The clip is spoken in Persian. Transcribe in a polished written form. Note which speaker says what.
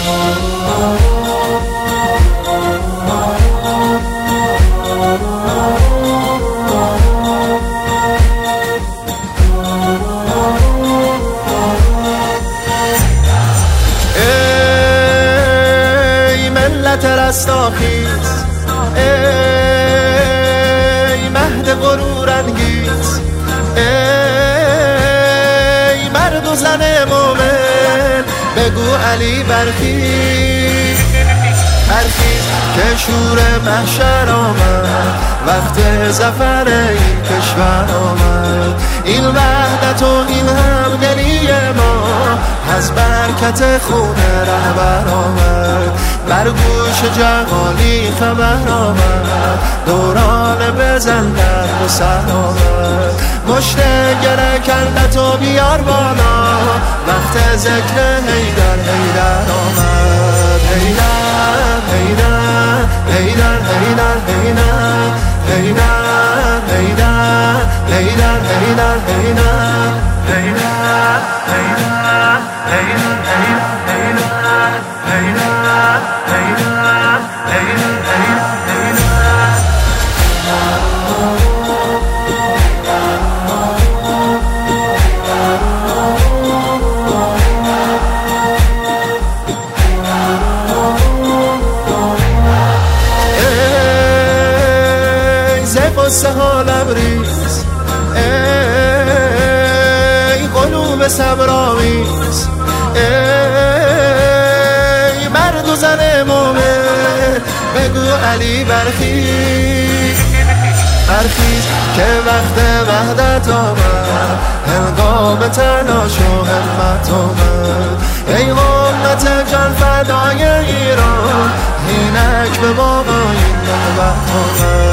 Speaker 1: رستاخیز ای مهد غرور انگیز، ای مرد و زن مومن بگو علی برخیز، برخیز که شور محشر آمد، وقت ظفر این کشور آمد. این وحدت و این همدلی ما از برکت خون رهبر آمد. بر گوش جهانی خبر آمد، دوران بزن در و سر آمد. مشت گره کردت و بیار بالا، وقت ذکر حیدر حیدر آمد. حیدر حیدر حیدر حیدر حیدر حیدر حیدر حیدر حیدر قصه ها لبریز، ای قلوب صبرآمیز، ای مرد و زن مومن بگو علی برخیز، برخیز که وقت وحدت آمد، هنگام تلاش و همت آمد. ای امت جان فدای ایران، اینک به بابا این نوبت آمد.